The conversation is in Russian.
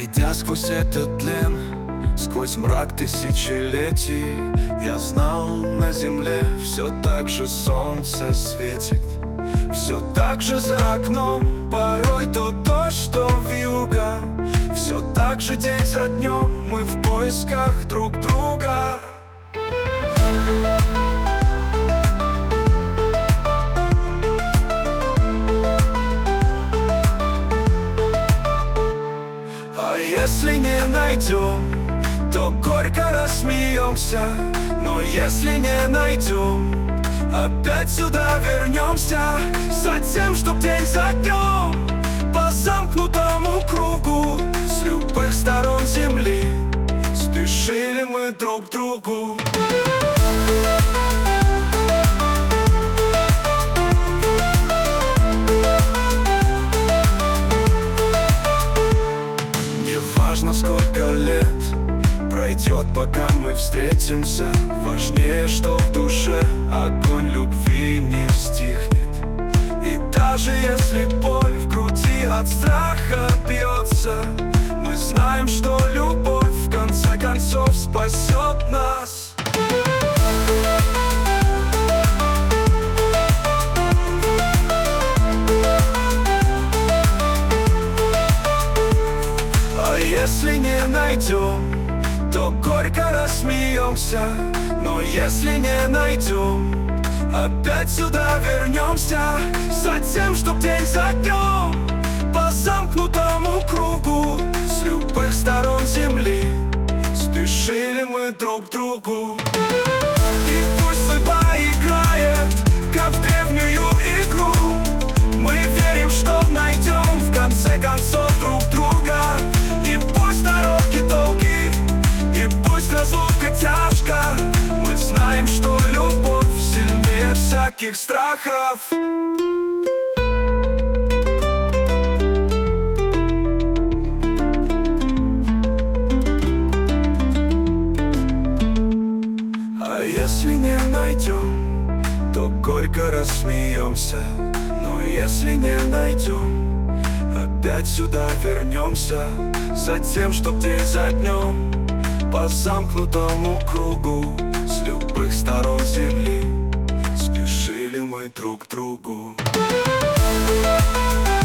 Пройдя сквозь этот тлен, сквозь мрак тысячелетий, я знал, на земле все так же солнце светит. Все так же за окном, порой то дождь, то вьюга. Все так же день за днем, мы в поисках друг друга. А если не найдем, то горько рассмеемся. Но если не найдем, опять сюда вернемся. Затем, чтоб день за днем по замкнутому кругу с любых сторон земли спешили мы друг к другу. Неважно, сколько лет пройдет, пока мы встретимся, важнее, что в душе огонь любви не стихнет. И даже если боль в груди от страха бьется, мы знаем, что любовь в конце концов спасет нас. А если не найдем, то горько рассмеемся. Но если не найдем, опять сюда вернемся. Затем, чтоб день за днем по замкнутому кругу с любых сторон земли спешили мы друг к другу. И пусть судьба играет, как в древнюю игру, мы верим, что найдем в конце концов друг друга. И пусть дороги долги, и пусть разлука тяжка, мы знаем, что любовь сильнее всяких страхов. А если не найдем, то горько рассмеемся. Но если не найдем, опять сюда вернемся. Затем, чтоб день за днем по замкнутому кругу с любых сторон земли спешили мы друг к другу.